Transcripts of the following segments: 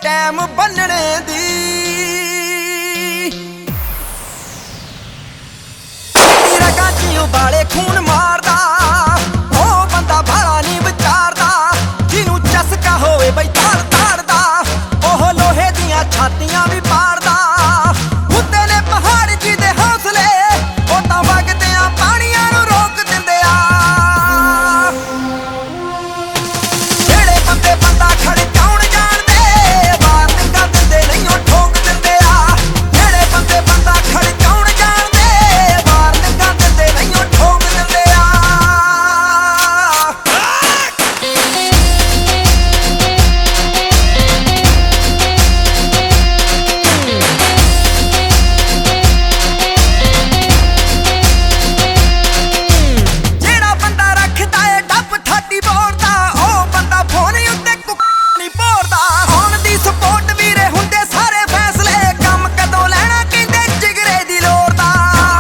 Time ਬੰਨਣੇ ਦੀ। ਰਗਾਂ 'ਚ ਉਬਾਲੇ ਖੂਨ ਮਾਰਦਾ ਉਹ ਬੰਦਾ ਬਾਲਾ ਨਹੀਂ ਵਿਚਾਰਦਾ, ਜਿਹਨੂੰ ਚਸਕਾ ਹੋਵੇ ਬਈ ਤਾੜ ਤਾੜਦਾ ਉਹ ਲੋਹੇ ਦੀਆਂ ਛਾਤੀਆਂ ਵੀ ਪਾੜਦਾ। ਹੁੰਦੇ ਨੇ ਪਹਾੜ ਜਿਹਦੇ ਹੌਸਲੇ ਉਹ ਤਾਂ ਵਗਦਿਆਂ ਪਾਣੀਆਂ ਨੂੰ ਰੋਕ ਦਿੰਦੇ ਆ। ਜਿਹੜੇ ਬੰਦੇ ਬੰਦਾ ਖੜਕਾਉਣ ਜਾਣਦੇ ਵਾਰਨਿੰਗਾਂ ਦਿੰਦੇ ਨਹੀਂ ਉਹ ਠੋਕ ਦਿੰਦੇ ਆ। ਜਿਹੜੇ ਬੰਦੇ ਬੰਦਾ ਖੜਕਾਉਣ ਜਾਣਦੇ ਵਾਰਨਿੰਗਾਂ ਦਿੰਦੇ ਨਹੀਂ ਉਹ ਠੋਕ ਦਿੰਦੇ ਆ। ਜਿਹੜਾ ਬੰਦਾ ਰੱਖਦਾ ਏ ਡੱਬ ਠਾਡੀ ਬੋਲਦਾ ਉਹ ਬੰਦਾ ਫੋਨ ਉੱਤੇ ਨਹੀਂ ਭੋਰਦਾ। ਹੁਣ ਦੀ ਸਪੋਰਟ ਵੀਰੇ ਹੁੰਦੇ ਸਾਰੇ ਫੈਸਲੇ, ਕੰਮ ਕਦੋਂ ਲੈਣਾ ਕਹਿੰਦੇ ਜਿਗਰੇ ਦੀ ਲੋੜ ਦਾ।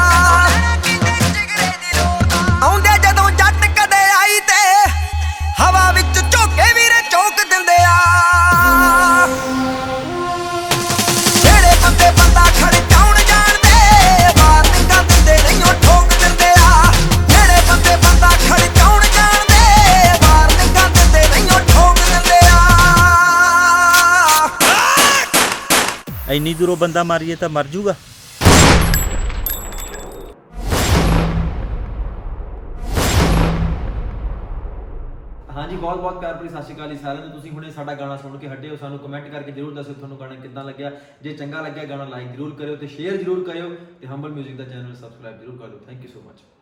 ਆਉਂਦੇ ਜਦੋਂ ਜੱਟ ਕਦੇ ਆਈ ਤੇ ਹਵਾ ਵਿੱਚ ਝੋਕੇ ਵੀਰੇ ਚੋਕ ਦਿੰਦੇ ਆ। ਜਿਹੜੇ ਬੰਦੇ ਬੰਦਾ ਖੜਕਾਉਣ ਜਾਣਦੇ ਵਾਰਨਿੰਗਾਂ ਦਿੰਦੇ ਨਹੀਂ ਉਹ ਠੋਕ ਦਿੰਦੇ ਆ। ਜਿਹੜੇ ਬੰਦੇ ਬੰਦਾ ਖੜਕਾਉਣ ਜਾਣਦੇ ਵਾਰਨਿੰਗਾਂ ਦਿੰਦੇ ਨਹੀਂ ਉਹ ਠੋਕ ਦਿੰਦੇ ਆ। ਇੰਨੀ ਦੂਰੋਂ ਬੰਦਾ ਮਾਰੀਏ ਤਾਂ ਮਰ ਜੂਗਾ। ਹਾਂਜੀ, ਬਹੁਤ ਬਹੁਤ ਪਿਆਰ ਭਰੀ ਸਤਿ ਸ਼੍ਰੀ ਅਕਾਲ ਜੀ ਸਾਰਿਆਂ ਨੂੰ। ਤੁਸੀਂ ਹੁਣੇ ਸਾਡਾ ਗਾਣਾ ਸੁਣ ਕੇ ਹਟੇ ਹੋ, ਸਾਨੂੰ ਕਮੈਂਟ ਕਰਕੇ ਜਰੂਰ ਦੱਸਿਓ ਤੁਹਾਨੂੰ ਗਾਣਾ ਕਿੱਦਾਂ ਲੱਗਿਆ। ਜੇ ਚੰਗਾ ਲੱਗਿਆ ਗਾਣਾ ਲਾਈਕ ਜਰੂਰ ਕਰਿਓ ਤੇ ਸ਼ੇਅਰ ਜਰੂਰ ਕਰਿਓ ਤੇ ਹੰਬਲ ਮਿਊਜ਼ਿਕ ਦਾ ਚੈਨਲ ਸਬਸਕ੍ਰਾਈਬ ਜਰੂਰ ਕਰ ਲਿਓ। Thank you so much.